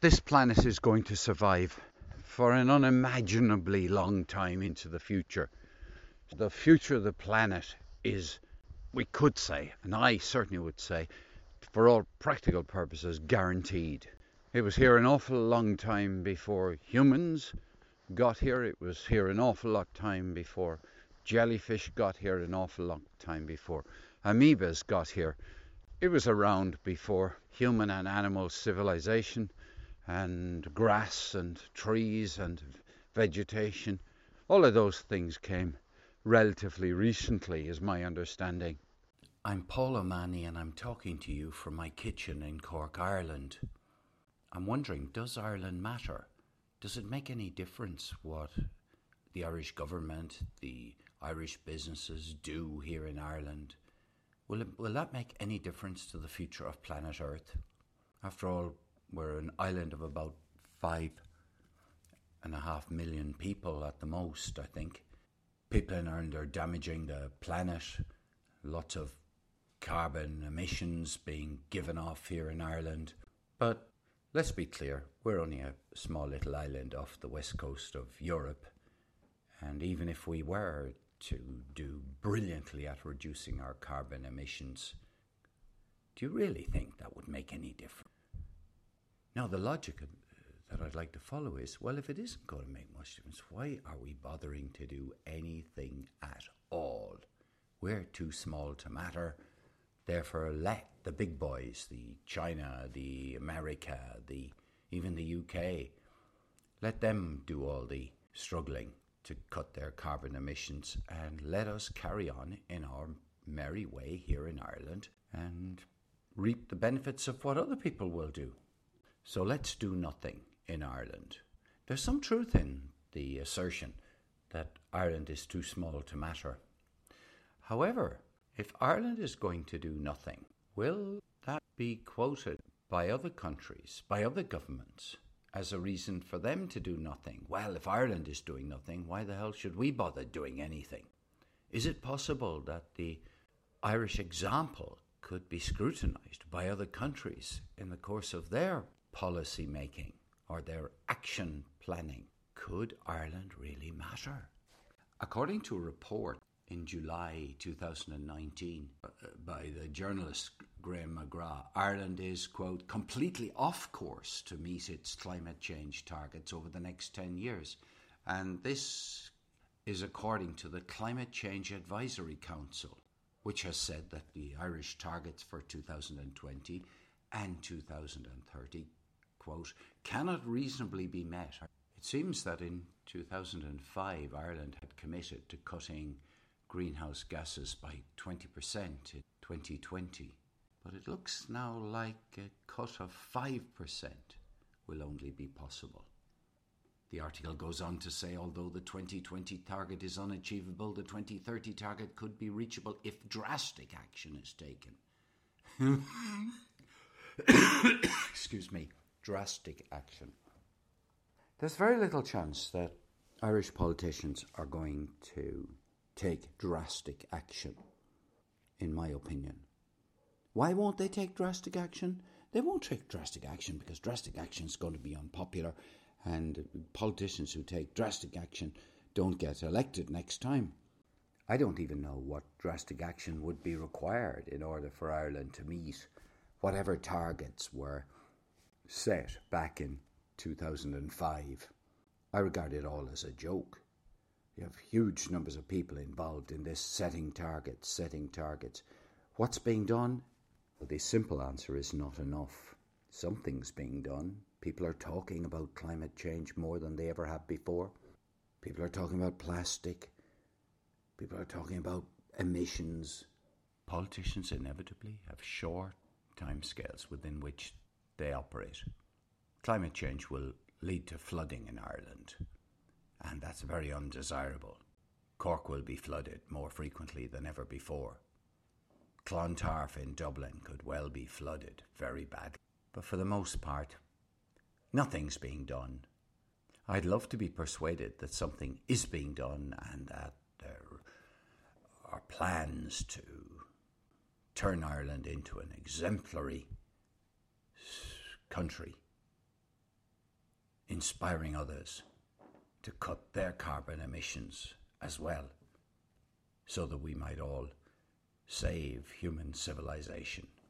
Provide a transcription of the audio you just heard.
This planet is going to survive for an unimaginably long time into the future. The future of the planet is, we could say, and I certainly would say, for all practical purposes, guaranteed. It was here an awful long time before humans got here. It was here an awful long time before jellyfish got here, an awful long time before amoebas got here. It was around before human and animal civilization, and grass and trees and vegetation. All of those things came relatively recently, is my understanding. I'm Paul O'Mahony and I'm talking to you from my kitchen in Cork, Ireland. I'm wondering, does Ireland matter? Does it make any difference what the Irish government, the Irish businesses do here in Ireland? Will that make any difference to the future of planet Earth? After all, we're an island of about 5.5 million people at the most, I think. People in Ireland are damaging the planet. Lots of carbon emissions being given off here in Ireland. But let's be clear, we're only a small little island off the west coast of Europe. And even if we were to do brilliantly at reducing our carbon emissions, do you really think that would make any difference? Now, the logic that I'd like to follow is, well, if it isn't going to make much difference, why are we bothering to do anything at all? We're too small to matter. Therefore, let the big boys, the China, the America, even the UK, let them do all the struggling to cut their carbon emissions, and let us carry on in our merry way here in Ireland and reap the benefits of what other people will do. So let's do nothing in Ireland. There's some truth in the assertion that Ireland is too small to matter. However, if Ireland is going to do nothing, will that be quoted by other countries, by other governments, as a reason for them to do nothing? Well, if Ireland is doing nothing, why the hell should we bother doing anything? Is it possible that the Irish example could be scrutinised by other countries in the course of their policy making or their action planning? Could Ireland really matter? According to a report in July 2019 by the journalist Graham McGrath, Ireland is, quote, completely off course to meet its climate change targets over the next 10 years. And this is according to the Climate Change Advisory Council, which has said that the Irish targets for 2020 and 2030, quote, cannot reasonably be met. It seems that in 2005, Ireland had committed to cutting greenhouse gases by 20% in 2020. But it looks now like a cut of 5% will only be possible. The article goes on to say, although the 2020 target is unachievable, the 2030 target could be reachable if drastic action is taken. Excuse me, drastic action. There's very little chance that Irish politicians are going to take drastic action, in my opinion. Why won't they take drastic action? They won't take drastic action because drastic action is going to be unpopular, and politicians who take drastic action don't get elected next time. I don't even know what drastic action would be required in order for Ireland to meet whatever targets were set back in 2005. I regard it all as a joke. You have huge numbers of people involved in this setting targets. What's being done? Well, the simple answer is not enough. Something's being done. People are talking about climate change more than they ever have before. People are talking about plastic. People are talking about emissions. Politicians inevitably have short timescales within which they operate. Climate change will lead to flooding in Ireland, and that's very undesirable. Cork will be flooded more frequently than ever before. Clontarf in Dublin could well be flooded very badly. But for the most part, nothing's being done. I'd love to be persuaded that something is being done and that there are plans to turn Ireland into an exemplary country inspiring others to cut their carbon emissions as well, so that we might all save human civilization.